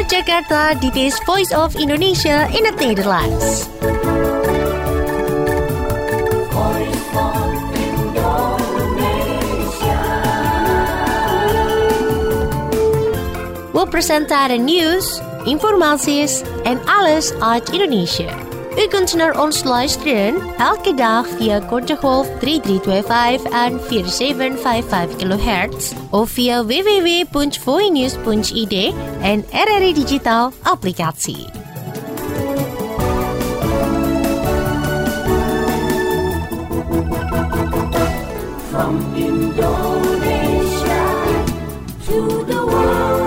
Vanuit Jakarta, dit is Voice of Indonesia in het Nederlands. We presenteren nieuws, informaties en alles uit Indonesië. U kunt naar ons luisteren elke dag via korte golf 3325 en 4755 kHz of via www.voinews.id en RRI Digital applicatie. From Indonesia to the world.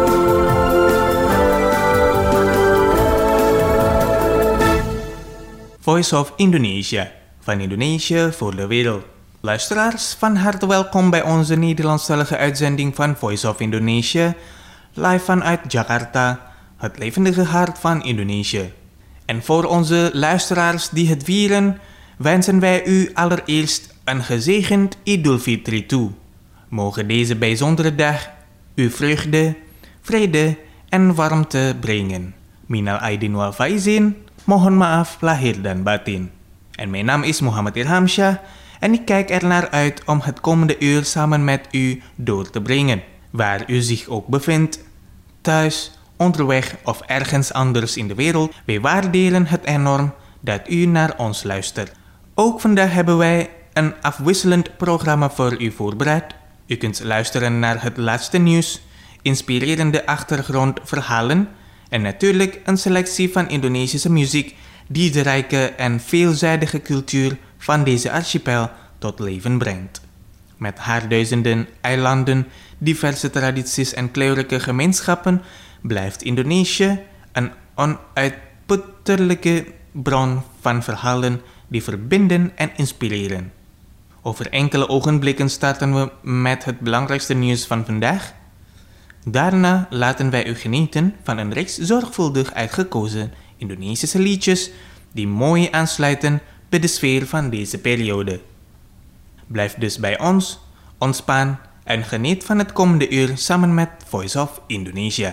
Voice of Indonesia, van Indonesië voor de wereld. Luisteraars, van harte welkom bij onze Nederlandstalige uitzending van Voice of Indonesia, live vanuit Jakarta, het levendige hart van Indonesië. En voor onze luisteraars die het vieren, wensen wij u allereerst een gezegend Idul Fitri toe. Mogen deze bijzondere dag uw vreugde, vrede en warmte brengen. Minal aidin wal faizin. Mohon maaf lahir dan batin. En mijn naam is Muhammad Irhamsyah en ik kijk er naar uit om het komende uur samen met u door te brengen. Waar u zich ook bevindt, thuis, onderweg of ergens anders in de wereld, wij waarderen het enorm dat u naar ons luistert. Ook vandaag hebben wij een afwisselend programma voor u voorbereid. U kunt luisteren naar het laatste nieuws, inspirerende achtergrondverhalen en natuurlijk een selectie van Indonesische muziek die de rijke en veelzijdige cultuur van deze archipel tot leven brengt. Met haar duizenden eilanden, diverse tradities en kleurrijke gemeenschappen blijft Indonesië een onuitputtelijke bron van verhalen die verbinden en inspireren. Over enkele ogenblikken starten we met het belangrijkste nieuws van vandaag. Daarna laten wij u genieten van een reeks zorgvuldig uitgekozen Indonesische liedjes die mooi aansluiten bij de sfeer van deze periode. Blijf dus bij ons, ontspan en geniet van het komende uur samen met Voice of Indonesia.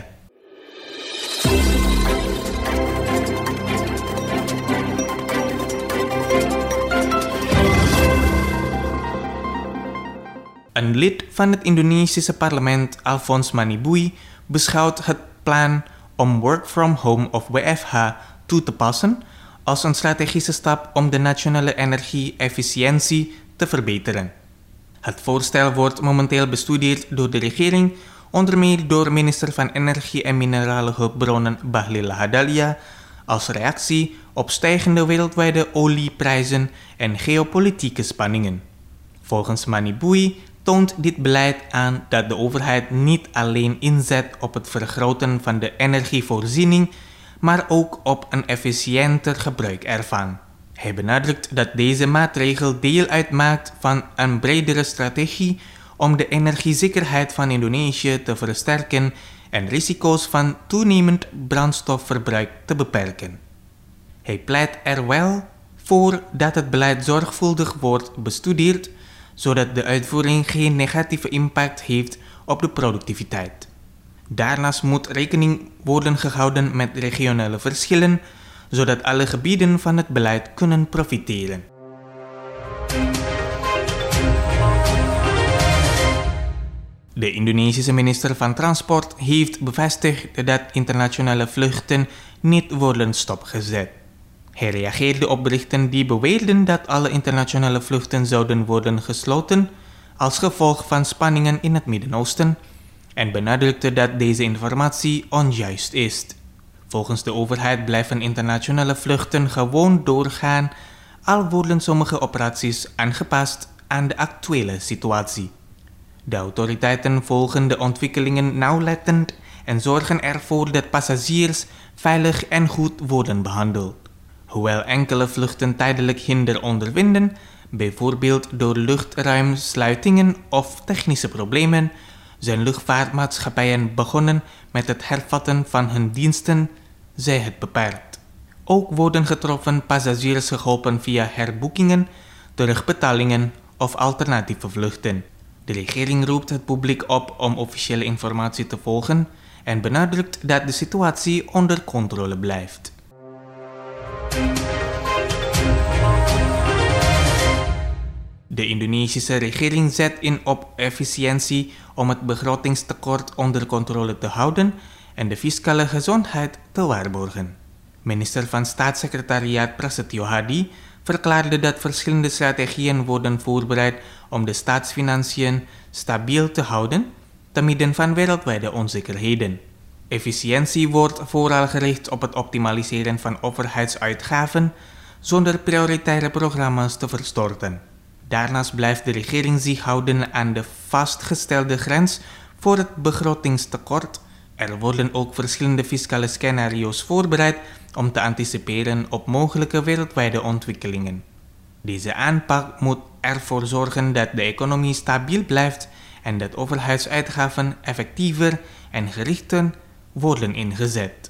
Een lid van het Indonesische parlement, Alphonse Manibui, beschouwt het plan om work from home of WFH toe te passen als een strategische stap om de nationale energie-efficiëntie te verbeteren. Het voorstel wordt momenteel bestudeerd door de regering, onder meer door minister van Energie en Minerale Hulpbronnen Bahlil Lahadalia, als reactie op stijgende wereldwijde olieprijzen en geopolitieke spanningen. Volgens Manibui toont dit beleid aan dat de overheid niet alleen inzet op het vergroten van de energievoorziening, maar ook op een efficiënter gebruik ervan. Hij benadrukt dat deze maatregel deel uitmaakt van een bredere strategie om de energiezekerheid van Indonesië te versterken en risico's van toenemend brandstofverbruik te beperken. Hij pleit er wel voor dat het beleid zorgvuldig wordt bestudeerd, zodat de uitvoering geen negatieve impact heeft op de productiviteit. Daarnaast moet rekening worden gehouden met regionale verschillen, zodat alle gebieden van het beleid kunnen profiteren. De Indonesische minister van Transport heeft bevestigd dat internationale vluchten niet worden stopgezet. Hij reageerde op berichten die beweerden dat alle internationale vluchten zouden worden gesloten als gevolg van spanningen in het Midden-Oosten en benadrukte dat deze informatie onjuist is. Volgens de overheid blijven internationale vluchten gewoon doorgaan, al worden sommige operaties aangepast aan de actuele situatie. De autoriteiten volgen de ontwikkelingen nauwlettend en zorgen ervoor dat passagiers veilig en goed worden behandeld. Hoewel enkele vluchten tijdelijk hinder ondervinden, bijvoorbeeld door luchtruimsluitingen of technische problemen, zijn luchtvaartmaatschappijen begonnen met het hervatten van hun diensten, zij het beperkt. Ook worden getroffen passagiers geholpen via herboekingen, terugbetalingen of alternatieve vluchten. De regering roept het publiek op om officiële informatie te volgen en benadrukt dat de situatie onder controle blijft. De Indonesische regering zet in op efficiëntie om het begrotingstekort onder controle te houden en de fiscale gezondheid te waarborgen. Minister van Staatssecretariaat Prasetyo Hadi verklaarde dat verschillende strategieën worden voorbereid om de staatsfinanciën stabiel te houden te midden van wereldwijde onzekerheden. Efficiëntie wordt vooral gericht op het optimaliseren van overheidsuitgaven zonder prioritaire programma's te verstorten. Daarnaast blijft de regering zich houden aan de vastgestelde grens voor het begrotingstekort. Er worden ook verschillende fiscale scenario's voorbereid om te anticiperen op mogelijke wereldwijde ontwikkelingen. Deze aanpak moet ervoor zorgen dat de economie stabiel blijft en dat overheidsuitgaven effectiever en gerichter worden ingezet.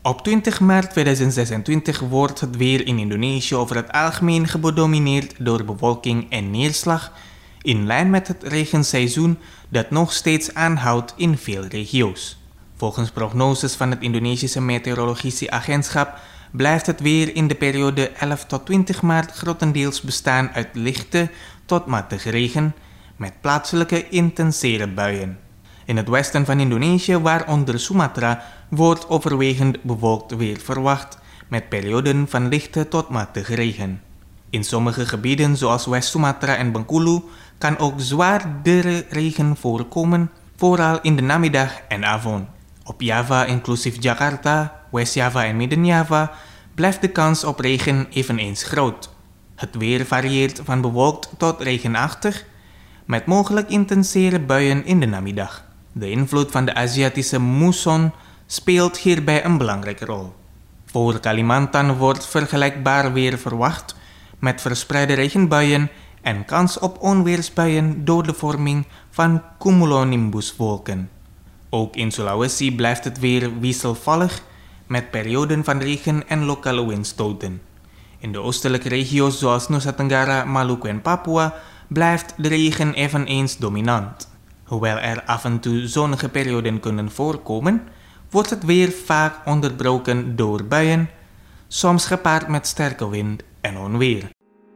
Op 20 maart 2026 wordt het weer in Indonesië over het algemeen gedomineerd door bewolking en neerslag, in lijn met het regenseizoen dat nog steeds aanhoudt in veel regio's. Volgens prognoses van het Indonesische Meteorologische Agentschap blijft het weer in de periode 11 tot 20 maart grotendeels bestaan uit lichte tot matige regen, met plaatselijke intensere buien. In het westen van Indonesië, waaronder Sumatra, wordt overwegend bewolkt weer verwacht, met perioden van lichte tot matige regen. In sommige gebieden, zoals West-Sumatra en Bengkulu, kan ook zwaardere regen voorkomen, vooral in de namiddag en avond. Op Java, inclusief Jakarta, West-Java en Midden-Java, blijft de kans op regen eveneens groot. Het weer varieert van bewolkt tot regenachtig, met mogelijk intensere buien in de namiddag. De invloed van de Aziatische moesson speelt hierbij een belangrijke rol. Voor Kalimantan wordt vergelijkbaar weer verwacht, met verspreide regenbuien en kans op onweersbuien door de vorming van cumulonimbuswolken. Ook in Sulawesi blijft het weer wisselvallig, met perioden van regen en lokale windstoten. In de oostelijke regio's zoals Nusa Tenggara, Maluku en Papua blijft de regen eveneens dominant. Hoewel er af en toe zonnige perioden kunnen voorkomen, wordt het weer vaak onderbroken door buien, soms gepaard met sterke wind en onweer.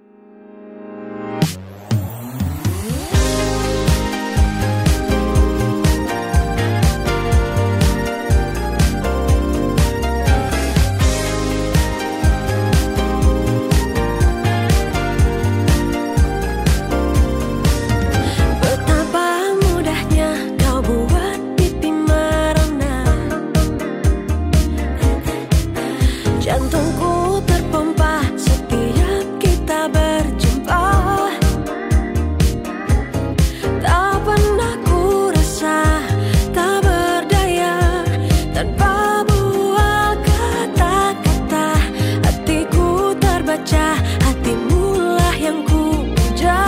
Jantungku terpompa setiap kita berjumpa. Tak pernah ku rasa tak berdaya tanpa buah kata-kata. Hatiku terbaca, hatimulah yang ku puja.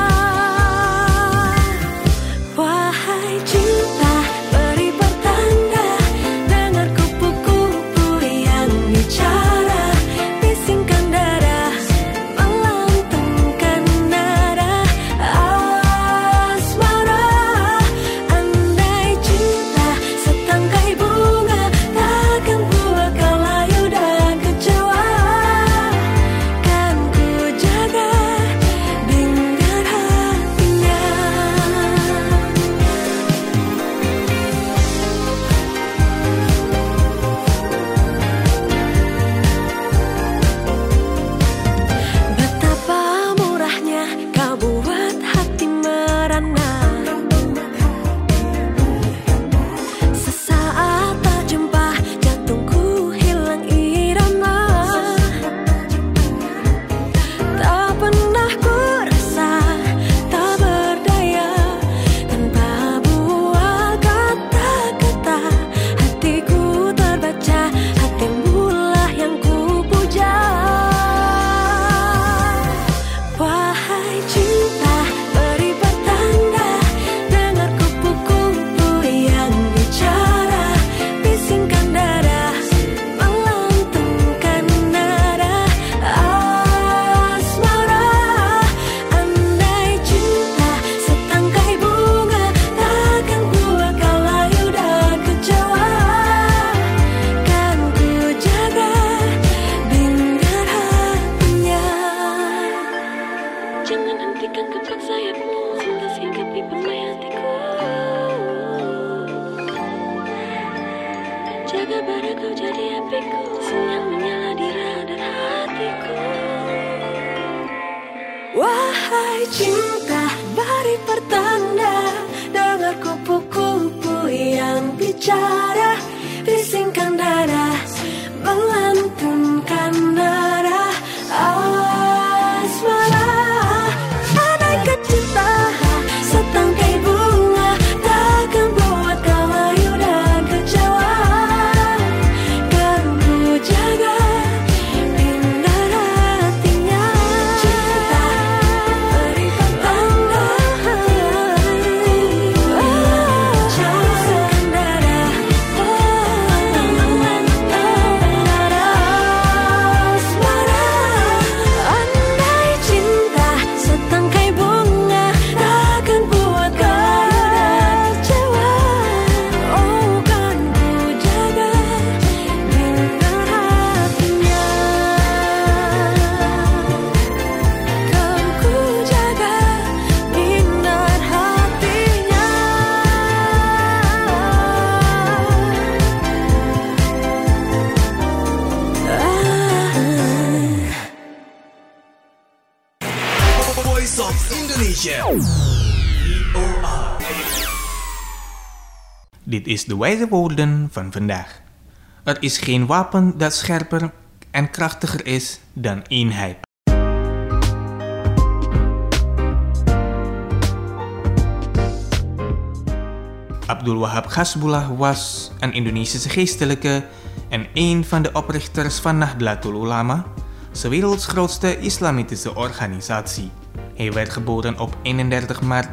Wahai cinta, beri pertanda, dengar kupu-kupu yang bicara, bisingkan dada, melantungkan nada asmara. Andai cinta setangkai bunga, takkan buat kau layu dan kecewa. Kan ku jaga dengan hatinya. Betapa murahnya kau buat hati merana. Sesaat tak jumpa, jantungku hilang irama. Tak pernah ku rasa tak berdaya tanpa buah kata-kata. Hatiku terbaca, hatimulah yang ku puja. Wahai cinta, beri pertanda, dengar kupu-kupu yang bicara, bisingkan dada, melantungkan nada asmara. Andai cinta setangkai bunga, takkan buat kau layu dan kecewa. Kan ku jaga dengan hatinya. Jangan hentikan kepak sayapmu, hingga singgapi permai hatiku. Jaga pada kau jadi apiku, yang menyala di radar hatiku. Wahai cinta, beri pertanda, dengar kupu-kupu yang bicara, bisingkan dada, melantunkan nada asmara. Andai cinta setangkai bunga, takkan buat kau layu dan kecewa. Kan ku jaga dengan hatinya. Cinta beri pertanda, Indonesia. VOA. Dit is de wijze woorden van vandaag. Er is geen wapen dat scherper en krachtiger is dan eenheid. Abdul Wahab Hasbullah was een Indonesische geestelijke en een van de oprichters van Nahdlatul Ulama, de werelds grootste islamitische organisatie. Hij werd geboren op 31 maart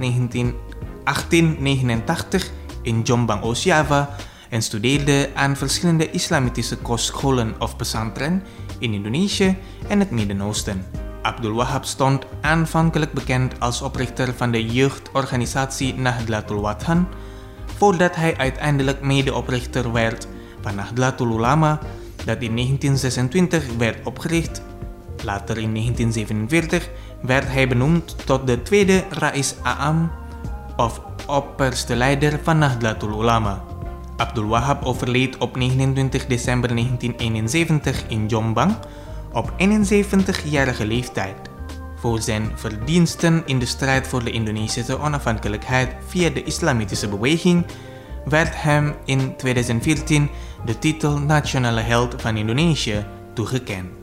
1889 in Jombang, Oost-Java en studeerde aan verschillende islamitische kostscholen of pesantren in Indonesië en het Midden-Oosten. Abdul Wahab stond aanvankelijk bekend als oprichter van de jeugdorganisatie Nahdlatul Wathan, voordat hij uiteindelijk medeoprichter werd van Nahdlatul Ulama, dat in 1926 werd opgericht. Later in 1947 werd hij benoemd tot de tweede Rais A'am, of opperste leider van Nahdlatul Ulama. Abdul Wahab overleed op 29 december 1971 in Jombang op 71-jarige leeftijd. Voor zijn verdiensten in de strijd voor de Indonesische onafhankelijkheid via de islamitische beweging werd hem in 2014 de titel Nationale Held van Indonesië toegekend.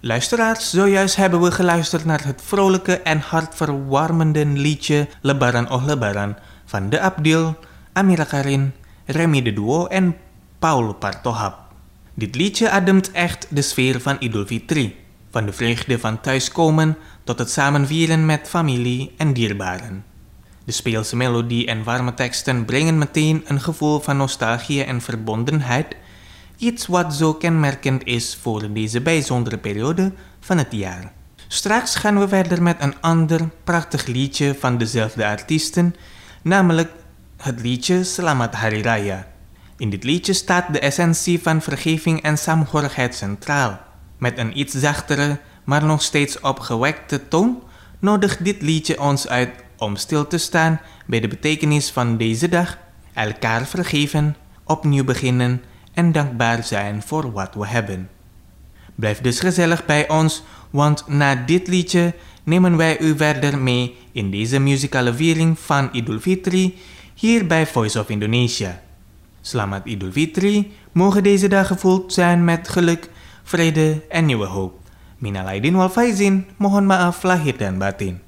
Luisteraars, zojuist hebben we geluisterd naar het vrolijke en hartverwarmende liedje Lebaran oh Lebaran van De Abdil, Amira Karin, Remy de Duo en Paul Partohap. Dit liedje ademt echt de sfeer van Idul Fitri, van de vreugde van thuiskomen tot het samenvieren met familie en dierbaren. De speelse melodie en warme teksten brengen meteen een gevoel van nostalgie en verbondenheid, iets wat zo kenmerkend is voor deze bijzondere periode van het jaar. Straks gaan we verder met een ander prachtig liedje van dezelfde artiesten, namelijk het liedje Selamat Hari Raya. In dit liedje staat de essentie van vergeving en saamhorigheid centraal. Met een iets zachtere, maar nog steeds opgewekte toon nodigt dit liedje ons uit om stil te staan bij de betekenis van deze dag, elkaar vergeven, opnieuw beginnen en dankbaar zijn voor wat we hebben. Blijf dus gezellig bij ons, want na dit liedje nemen wij u verder mee in deze muzikale viering van Idul Fitri hier bij Voice of Indonesia. Selamat Idul Fitri, mogen deze dag gevuld zijn met geluk, vrede en nieuwe hoop. Minal aidin wal faizin, mohon maaf lahir dan batin.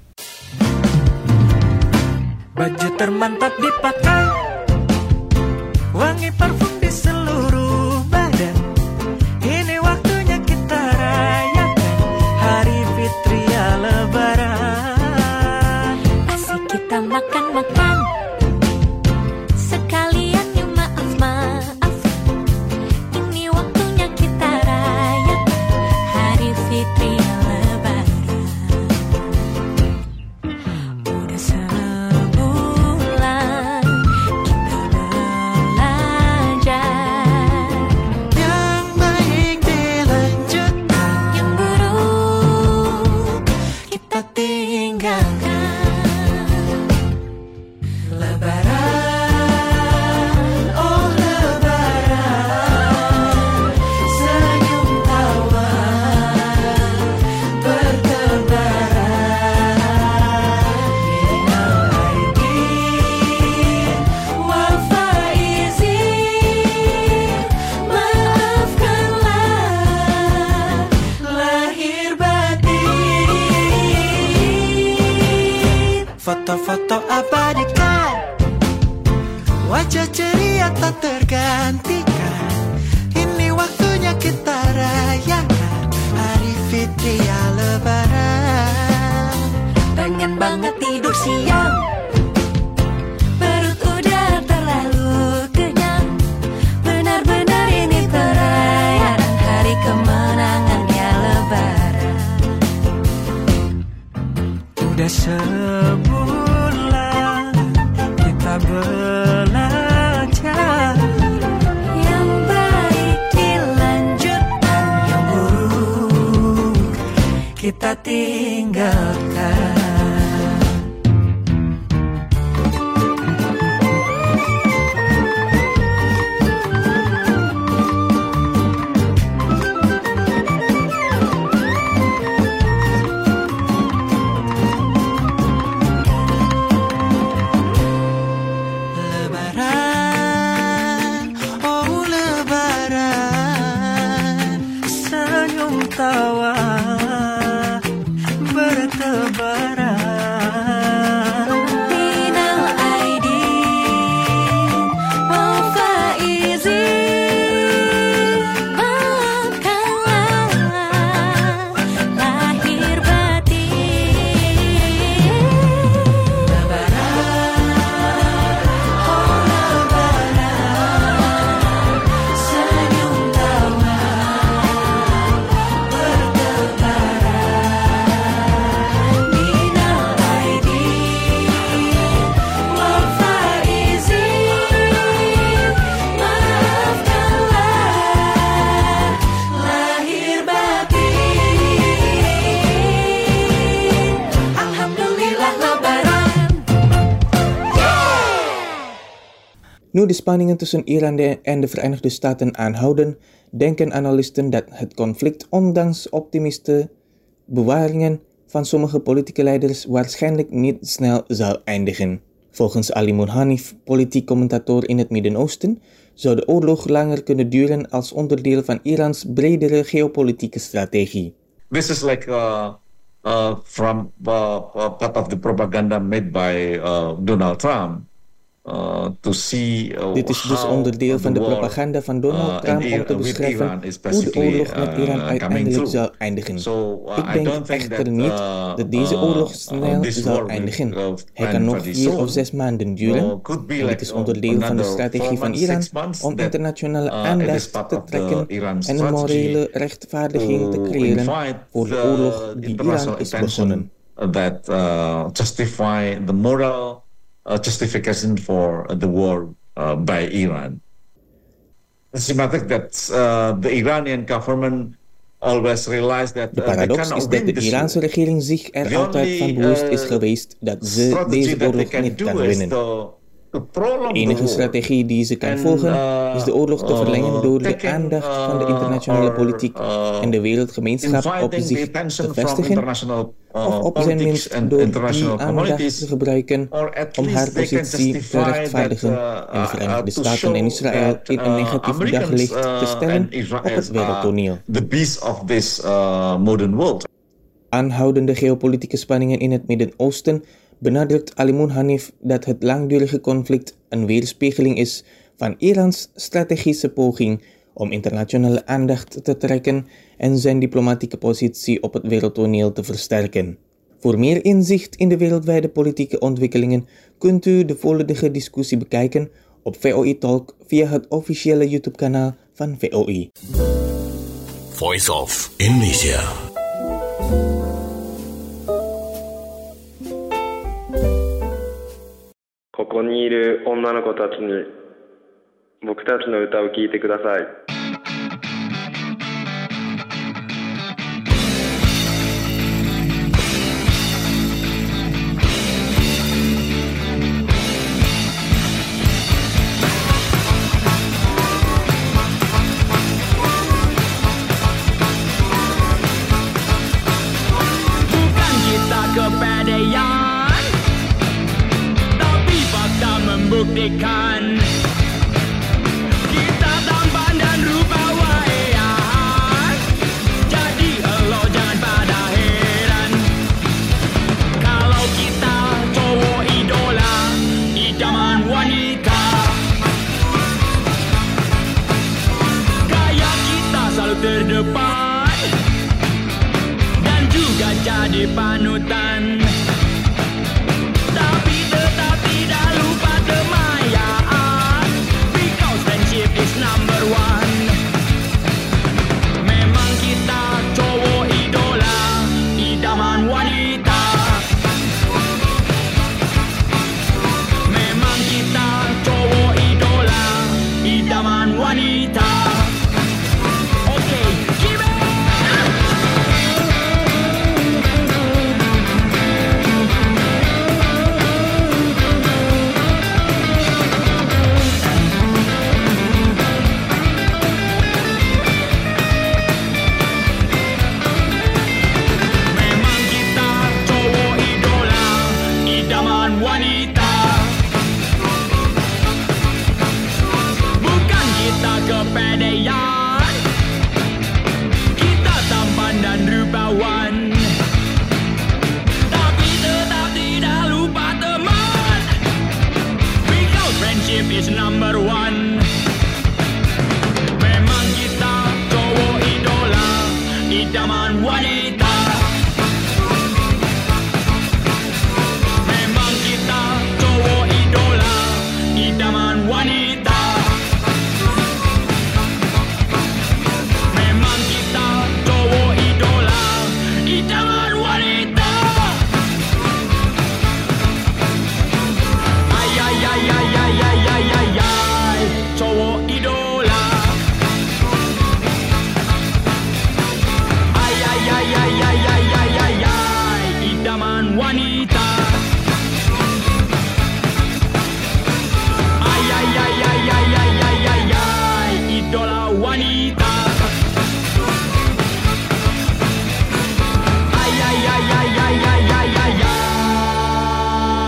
Baju termantap dipakai, wangi parfum di seluruh badan. Ini waktunya kita rayakan Hari Fitri ya Lebaran. Asik kita makan-makan, sekalian yuk maaf-maaf. Ini waktunya kita rayakan Hari Fitri ya Lebaran. Udah sebulan kita belajar, Yang baik dilanjutkan, yang buruk kita tinggalkan. Lebaran, oh Lebaran, senyum tawa bertebaran. Minal aidin wal faizin, maafkanlah lahir batin. Foto-foto abadikan, wajah ceria tak tergantikan. Ini waktunya kita rayakan Hari Fitri ya Lebaran. pengen banget tidur siang, perut udah terlalu kenyang. Benar-benar ini perayaan hari kemenangan ya Lebaran. Udah sebulan kita belajar, Yang baik dilanjutkan, yang buruk kita tinggalkan. Lebaran, oh Lebaran, senyum tawa bertebaran. minal aidin wal faizin, maafkanlah lahir batin. Senyum tawa bertebaran. Minal aidin wal faizin, maafkanlah lahir batin. Alhamdulillah Lebaran. Nu de spanningen tussen Iran en de Verenigde Staten aanhouden, denken analisten dat het conflict ondanks optimistische bewaringen van sommige politieke leiders waarschijnlijk niet snel zal eindigen. Volgens Ali Munhanif, politiek commentator in het Midden-Oosten, zou de oorlog langer kunnen duren als onderdeel van Irans bredere geopolitieke strategie. this is like from part of the propaganda made by Donald Trump. To see, Dit is dus onderdeel van de propaganda van Donald Trump om te beschrijven hoe de oorlog met Iran uiteindelijk zal eindigen. Ik denk echter niet dat deze oorlog snel zal eindigen. Hij kan nog 4 of 6 maanden duren. En dit is onderdeel van de strategie van Iran om internationale aandacht te trekken en een morele rechtvaardiging te creëren voor de oorlog die Iran is begonnen. That justify the moral justification for the war by Iran. It's symptomatic that the Iranian government always realized that de paradox is dat de Iraanse regering zich er altijd van bewust is geweest dat ze deze oorlog niet kan winnen. De enige strategie die ze kan volgen is de oorlog te verlengen door de aandacht van de internationale politiek en de wereldgemeenschap op zich te vestigen, of op zijn minst door die aandacht te gebruiken om haar positie te rechtvaardigen en de Verenigde Staten en Israël in een negatief daglicht te stellen op het wereldtoneel. Aanhoudende geopolitieke spanningen in het Midden-Oosten benadrukt Alimun Hanif dat het langdurige conflict een weerspiegeling is van Irans strategische poging om internationale aandacht te trekken en zijn diplomatieke positie op het wereldtoneel te versterken. Voor meer inzicht in de wereldwijde politieke ontwikkelingen kunt u de volledige discussie bekijken op VOI Talk via het officiële YouTube-kanaal van VOI. Voice of Indonesia. Koko ni iru onna no ko tachi ni boku tachi no uta o kiite kudasai.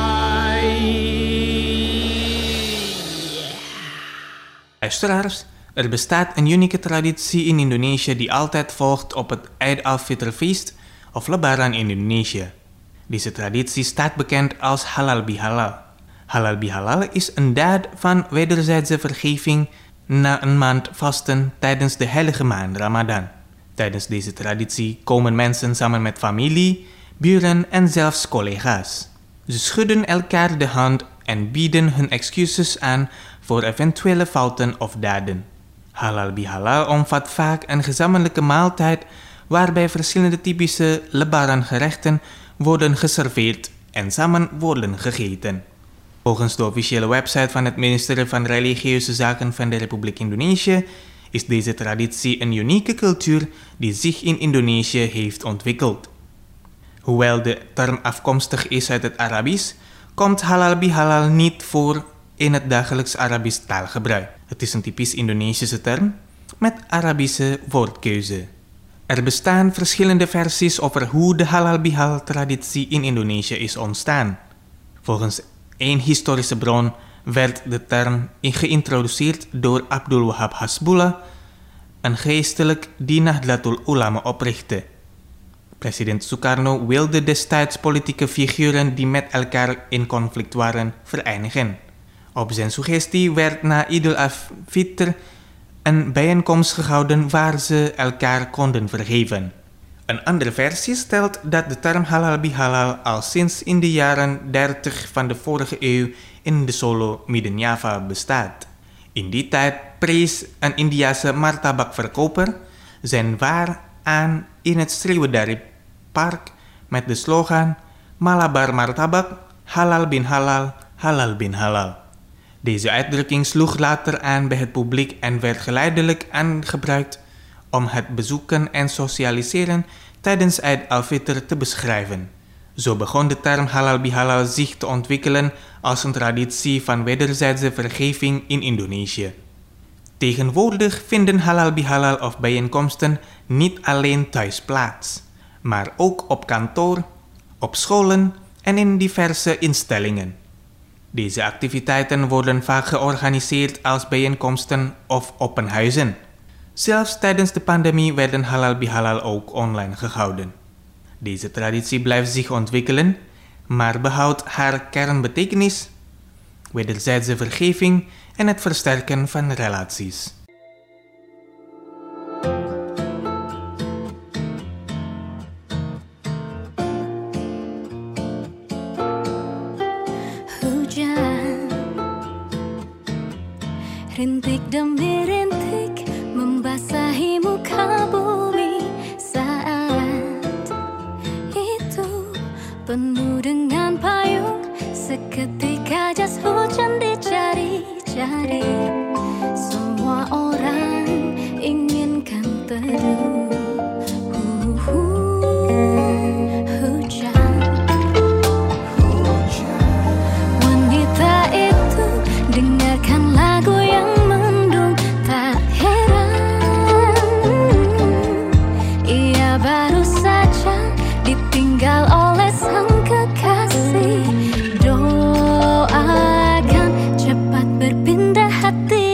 'Luisteraars, Er bestaat een unieke traditie in Indonesië die altijd volgt op het Eid al-Fitrfeest of Lebaran in Indonesië. Deze traditie staat bekend als halal bihalal. Halal bihalal is een daad van wederzijdse vergeving na een maand vasten tijdens de heilige maand Ramadan. Tijdens deze traditie komen mensen samen met familie, buren en zelfs collega's. Ze schudden elkaar de hand en bieden hun excuses aan voor eventuele fouten of daden. Halal bihalal omvat vaak een gezamenlijke maaltijd waarbij verschillende typische Lebaran gerechten worden geserveerd en samen worden gegeten. Volgens de officiële website van het ministerie van Religieuze Zaken van de Republiek Indonesië is deze traditie een unieke cultuur die zich in Indonesië heeft ontwikkeld. Hoewel de term afkomstig is uit het Arabisch, komt halal bihalal niet voor in het dagelijks Arabisch taalgebruik. Het is een typisch Indonesische term met Arabische woordkeuze. Er bestaan verschillende versies over hoe de halal bihalal traditie in Indonesië is ontstaan. Volgens één historische bron werd de term geïntroduceerd door Abdul Wahab Hasbullah, een geestelijk die Nahdlatul Ulama oprichtte. President Sukarno wilde destijds politieke figuren die met elkaar in conflict waren vereenigen. Op zijn suggestie werd na Eid al-Fitr een bijeenkomst gehouden waar ze elkaar konden vergeven. Een andere versie stelt dat de term halal bihalal al sinds in de jaren 30 van de vorige eeuw in de Solo, Midden-Java bestaat. In die tijd prees een Indiase martabakverkoper zijn waar aan in het Sriwedari Park met de slogan Malabar martabak, halal bin halal, halal bin halal. Deze uitdrukking sloeg later aan bij het publiek en werd geleidelijk aangebruikt om het bezoeken en socialiseren tijdens Eid al-Fitr te beschrijven. Zo begon de term halal bihalal zich te ontwikkelen als een traditie van wederzijdse vergeving in Indonesië. Tegenwoordig vinden halal bihalal of bijeenkomsten niet alleen thuis plaats, maar ook op kantoor, op scholen en in diverse instellingen. Deze activiteiten worden vaak georganiseerd als bijeenkomsten of open huizen. Zelfs tijdens de pandemie werden halal bihalal ook online gehouden. Deze traditie blijft zich ontwikkelen, maar behoudt haar kernbetekenis, wederzijdse vergeving en het versterken van relaties. Rintik demi rintik membasahi muka bumi. Saat itu penuh dengan payung, seketika jas hujan dicari-cari. Semua orang inginkan teduh. Hujan. Wanita itu dengarkan lagu yang mendung, tak heran ia baru saja ditinggal oleh sang kekasih. Doakan cepat berpindah hati.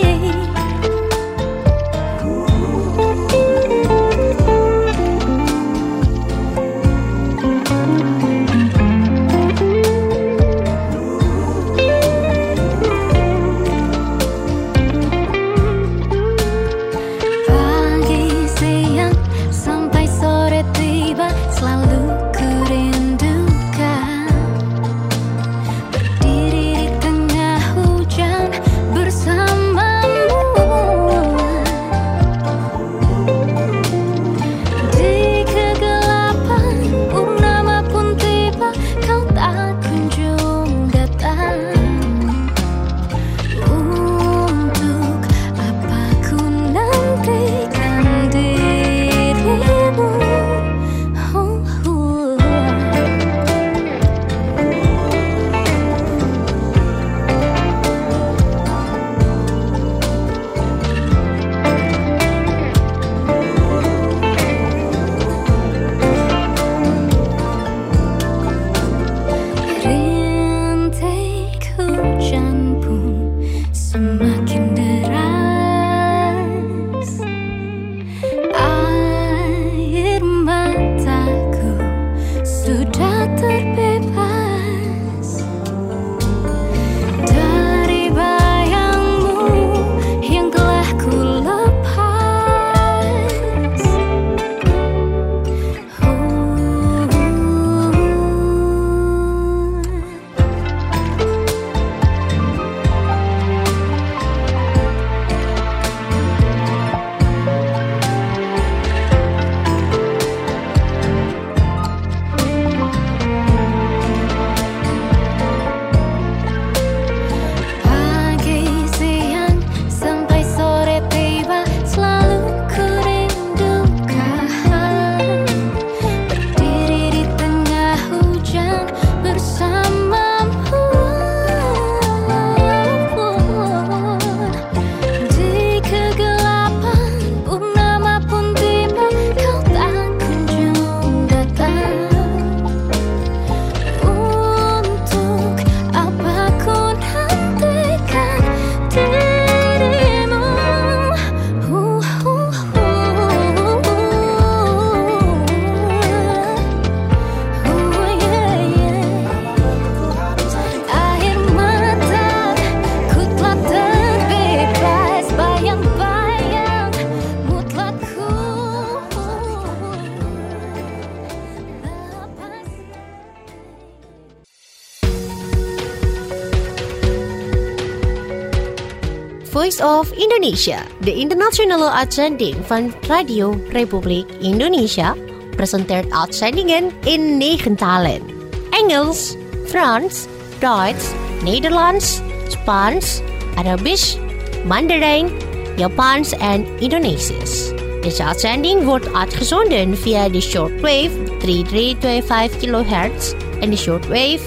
Voice of Indonesia, de internationale uitzending van Radio Republiek Indonesia, presenteert uitzendingen in 9 talen. Engels, Frans, Duits, Nederlands, Spaans, Arabisch, Mandarijn, Japans en Indonesisch. Deze uitzending wordt uitgezonden via de shortwave 3325 kHz en de shortwave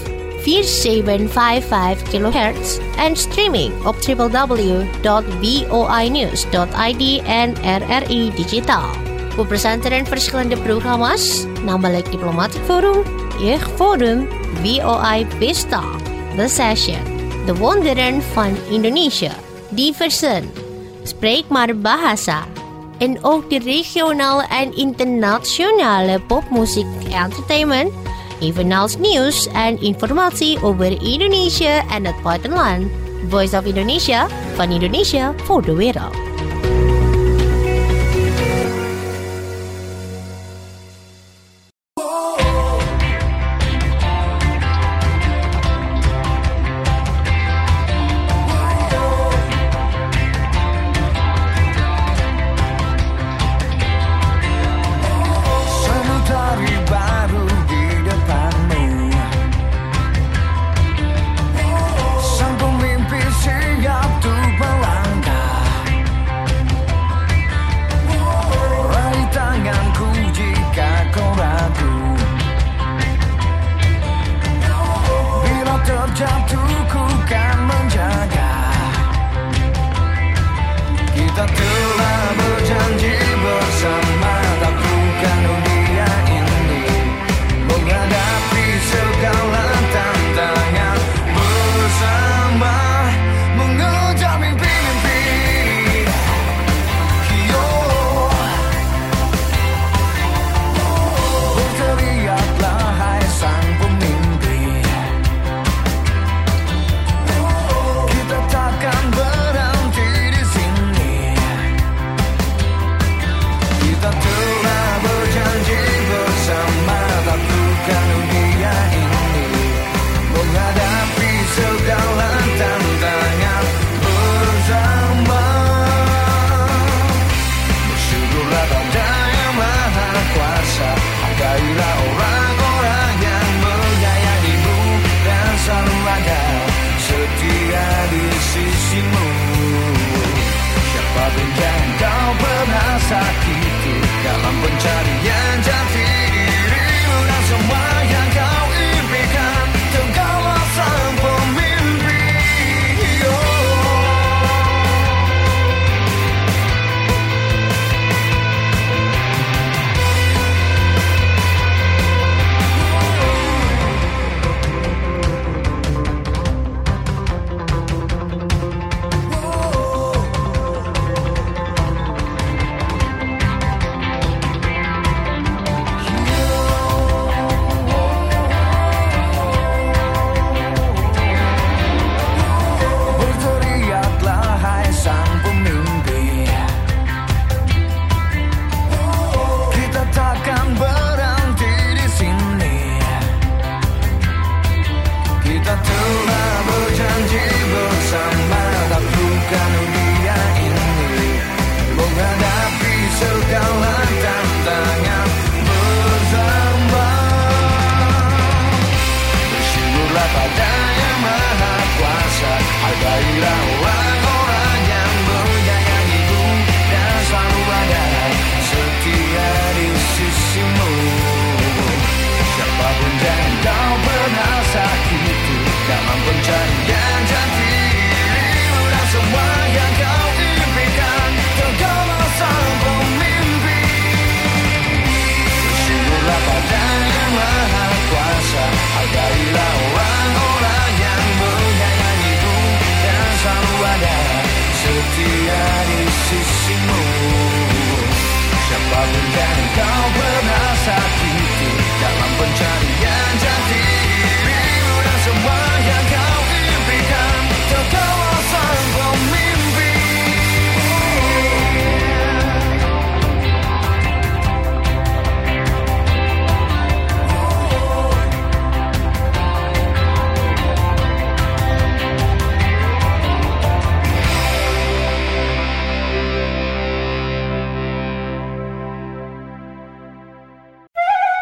4755 kHz en streaming op www.voinews.id en RRI Digitaal. We presenteren verschillende programma's, namelijk Diplomatic Forum, Jeugdforum, VOI Pesta, The Session, De Wonderen van Indonesië, Diversen, Spreek maar Bahasa, en ook de regionale en internationale popmuziek entertainment, evenals nieuws en informatie over Indonesië en het buitenland. Voice of Indonesia, van Indonesië voor de wereld.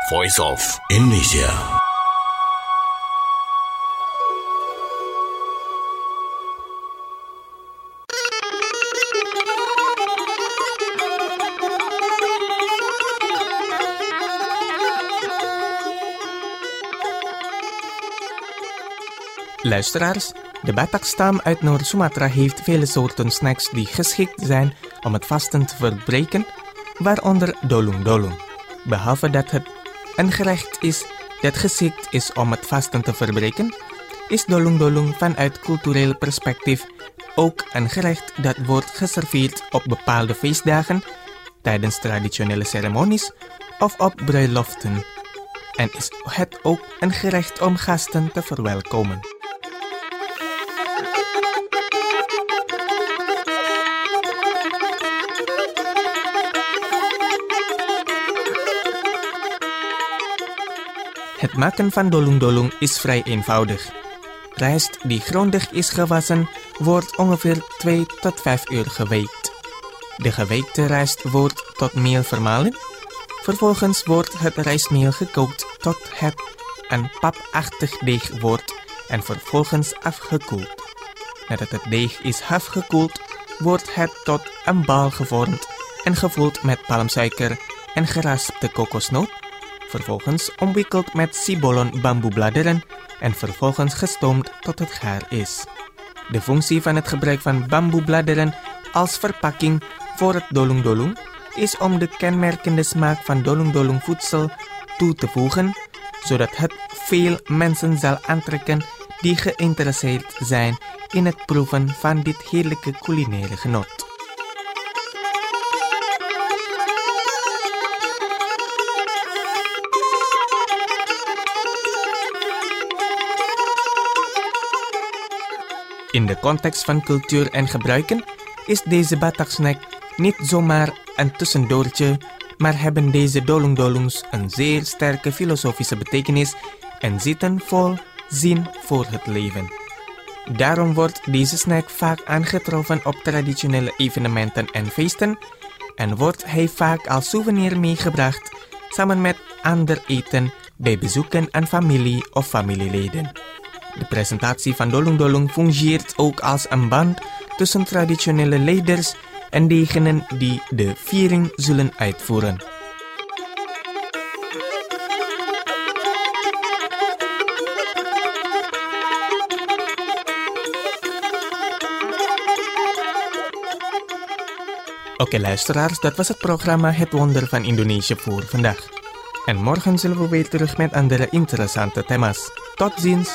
Voice of Indonesia. Luisteraars, de Batak-stam uit Noord-Sumatra heeft vele soorten snacks die geschikt zijn om het vasten te verbreken, waaronder dolung-dolung. Behalve dat het een gerecht is dat geschikt is om het vasten te verbreken, is dolung-dolung vanuit cultureel perspectief ook een gerecht dat wordt geserveerd op bepaalde feestdagen, tijdens traditionele ceremonies of op bruiloften. En is het ook een gerecht om gasten te verwelkomen. Het maken van dolung-dolung is vrij eenvoudig. Rijst die grondig is gewassen wordt ongeveer 2 tot 5 uur geweekt. De geweekte rijst wordt tot meel vermalen. Vervolgens wordt het rijstmeel gekookt tot het een papachtig deeg wordt en vervolgens afgekoeld. Nadat het deeg is afgekoeld, wordt het tot een bal gevormd en gevuld met palmsuiker en geraspte kokosnoot. Vervolgens omwikkeld met sibolon bamboebladeren en vervolgens gestoomd tot het gaar is. De functie van het gebruik van bamboebladeren als verpakking voor het dolung-dolung is om de kenmerkende smaak van dolung-dolung voedsel toe te voegen, zodat het veel mensen zal aantrekken die geïnteresseerd zijn in het proeven van dit heerlijke culinaire genot. In de context van cultuur en gebruiken is deze Batak-snack niet zomaar een tussendoortje, maar hebben deze dolung-dolungs een zeer sterke filosofische betekenis en zitten vol zin voor het leven. Daarom wordt deze snack vaak aangetroffen op traditionele evenementen en feesten en wordt hij vaak als souvenir meegebracht samen met ander eten bij bezoeken aan familie of familieleden. De presentatie van dolung-dolung fungeert ook als een band tussen traditionele leiders en degenen die de viering zullen uitvoeren. Oké luisteraars, dat was het programma Het Wonder van Indonesië voor vandaag. En morgen zullen we weer terug met andere interessante thema's. Tot ziens!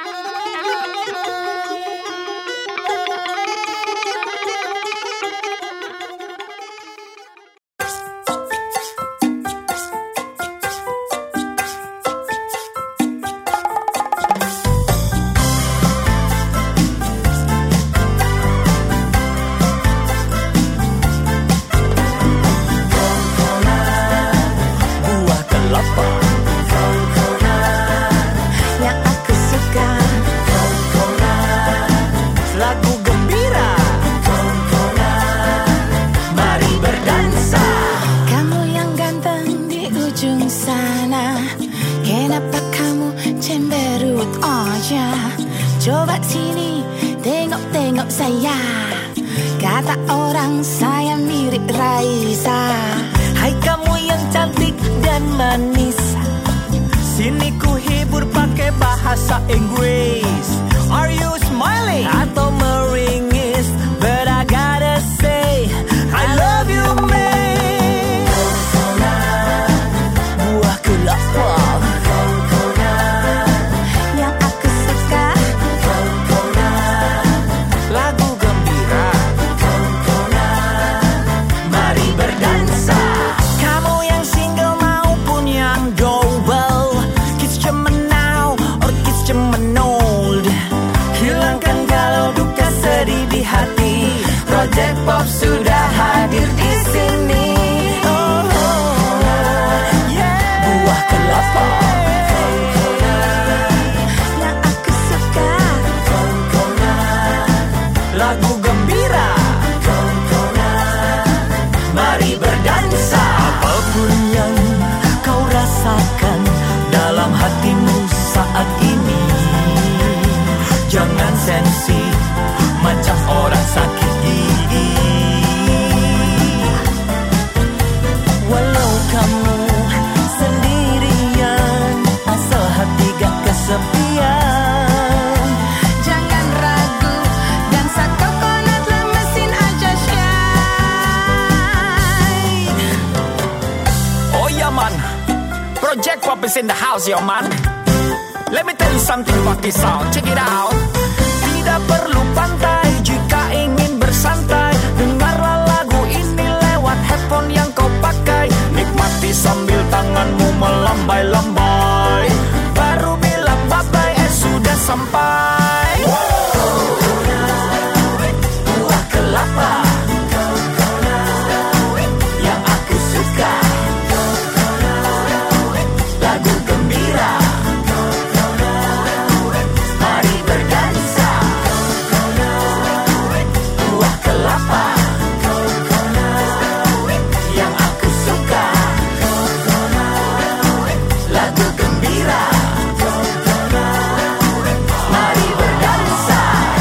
Coba sini, tengok-tengok saya. Kata orang saya mirip Raisa. Hai kamu yang cantik dan manis, sini ku hibur pakai bahasa Inggris. Are you smiling atau meringis? But I gotta say I love you, man. Buah kelapa Yang aku suka, lagu gembira, mari berdansa. Kamu yang single maupun yang double, kiss cemenau or kiss cemenol. Hilangkan galau duka sedih di hati. Project Pop sudah hadir di sini. Oh, yeah. Buah kelapa yang aku suka, lagu gembira, mari berdansa. Apapun yang kau rasakan, Jack Pop is in the house, yo man. Let me tell you something about this sound. Check it out. Tidak perlu pantai jika ingin bersantai. Dengarlah lagu ini lewat headphone yang kau pakai. Nikmati sambil tanganmu melambai-lambai. Baru bilang bye-bye, sudah sampai. Buah kelapa yang aku suka. Lagu gembira, mari berdansa. Buah kelapa yang aku suka. Lagu gembira, mari berdansa.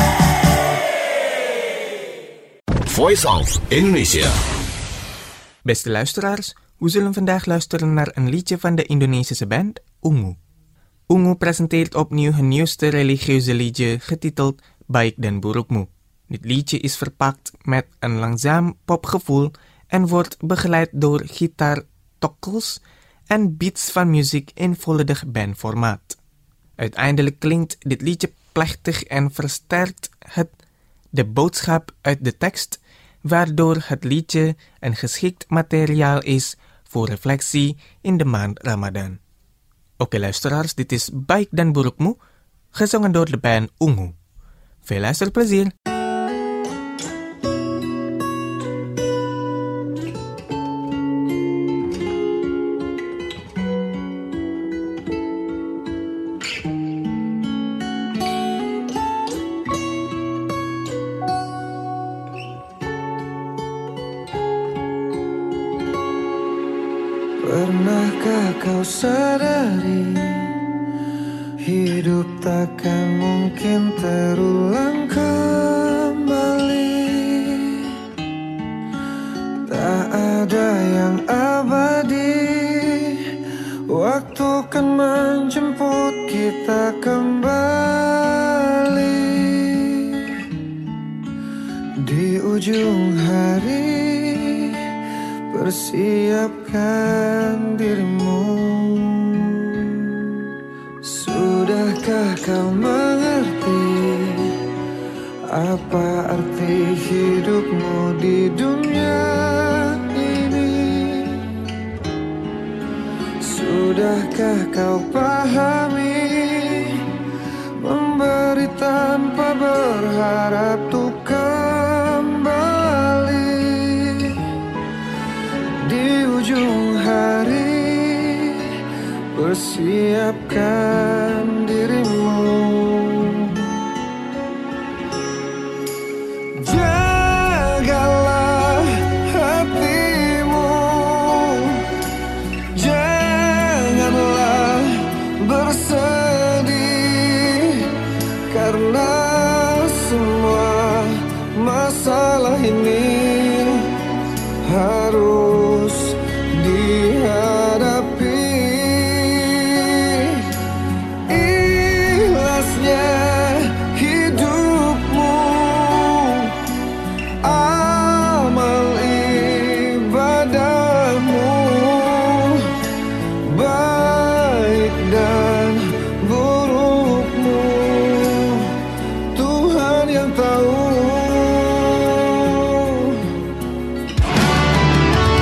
Voice of Indonesia. Beste luisteraars, we zullen vandaag luisteren naar een liedje van de Indonesische band Ungu. Ungu presenteert opnieuw hun nieuwste religieuze liedje getiteld Baik dan Burukmu. Dit liedje is verpakt met een langzaam popgevoel en wordt begeleid door gitaar, tokkels en beats van muziek in volledig bandformaat. Uiteindelijk klinkt dit liedje plechtig en versterkt het de boodschap uit de tekst, waardoor het liedje een geschikt materiaal is voor reflectie in de maand Ramadan. Oké luisteraars, dit is Baik dan Burukmu, gezongen door de band Ungu. Veel luisterplezier! Pernahkah kau sadari hidup takkan mungkin terulang kembali. Tak ada yang abadi, waktu kan menjemput kita kembali. Di ujung hari persiapkan dirimu. Sudahkah kau mengerti apa arti hidupmu di dunia ini? Sudahkah kau pahami memberi tanpa berharap tuh kembali? Di ujung hari persiapkan dirimu. Jagalah hatimu, janganlah bersedih, karena semua masalah ini harus dihadapi. Ikhlasnya hidupmu, amal ibadahmu, baik dan burukmu, Tuhan yang tahu.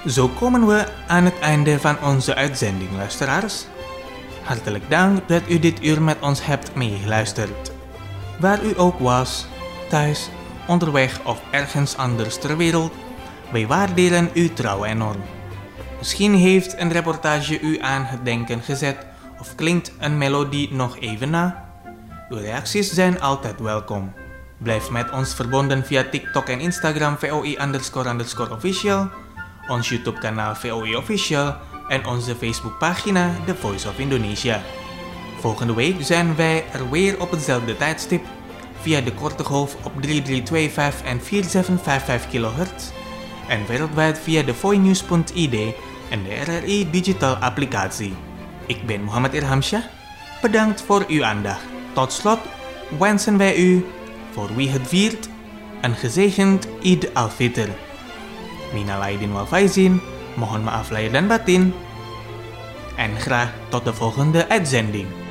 Zo komen we aan het einde van onze uitzending, luisteraars. Hartelijk dank dat u dit uur met ons hebt meegeluisterd. Waar u ook was, thuis, onderweg of ergens anders ter wereld, wij waarderen uw trouw enorm. Misschien heeft een reportage u aan het denken gezet of klinkt een melodie nog even na. Uw reacties zijn altijd welkom. Blijf met ons verbonden via TikTok en Instagram VOI__official, ons YouTube kanaal VOI Official en onze Facebookpagina The Voice of Indonesia. Volgende week zijn wij er weer op hetzelfde tijdstip via de korte golf op 3325 en 4755 kHz en wereldwijd via de voinews.id en de RRI Digital applicatie. Ik ben Muhammad Irhamsyah. Bedankt voor uw aandacht. Tot slot wensen wij u, voor wie het viert, een gezegend Eid al-Fitr. Minal aidin wal faizin, mohon maaf lahir dan batin. En graag tot de volgende uitzending.